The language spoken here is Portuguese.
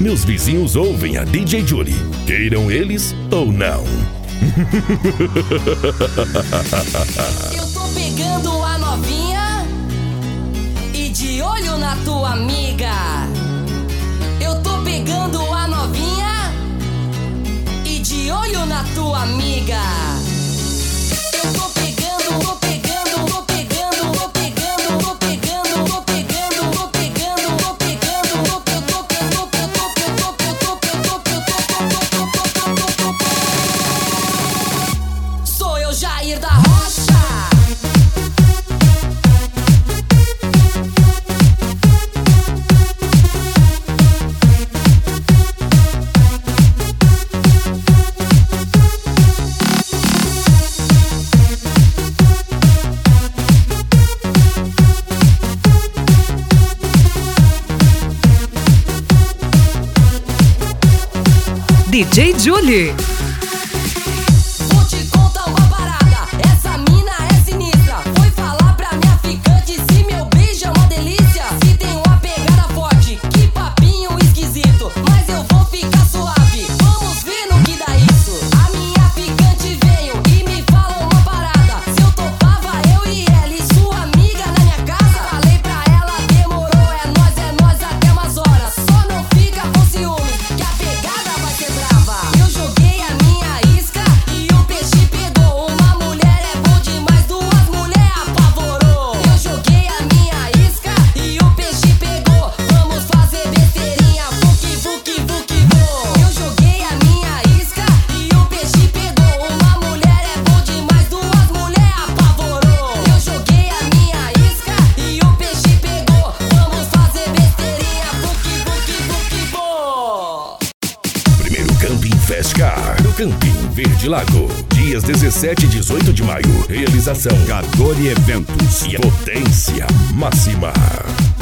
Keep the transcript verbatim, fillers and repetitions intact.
Meus vizinhos ouvem a D J Julie, queiram eles ou não. Eu tô pegando a novinha e de olho na tua amiga. Eu tô pegando a novinha e de olho na tua amiga. Eu tô pegando, tô pegando, tô pegando, tô pegando, tô pegando, tô pegando, tô pegando, tô pegando, tô pegando, sou eu, Jair da Rocha. D J Julie. Vou te contar uma parada, essa mina é sinistra. Foi falar pra minha ficante se meu beijo é uma delícia. Se tem uma pegada forte, que papinho esquisito. Mas eu vou ficar suave, vamos ver no que dá isso. A minha ficante veio e me falou uma parada. Se eu topava eu e ela e sua amiga na minha casa. Falei pra ela, demorou, é nós, é nós até umas horas. Só não fica com ciúme, que a pegada vai ser brava. Eu joguei a minha isca e o peixe pegou. Uma mulher é bom demais, duas mulheres apavorou. Eu joguei a minha isca e o peixe pegou. Vamos fazer besteirinha, vuki, vuki, vuki, vou. Eu joguei a minha isca e o peixe pegou. Uma mulher é bom demais, duas mulheres apavorou. Eu joguei a minha isca e o peixe pegou. Vamos fazer besteirinha, vuki, vuki, vuki, vou. Primeiro Camping Fast Car, no Camping Verde Lago. Dias dezessete e dezoito de maio. Realização Cadore Eventos e potência máxima.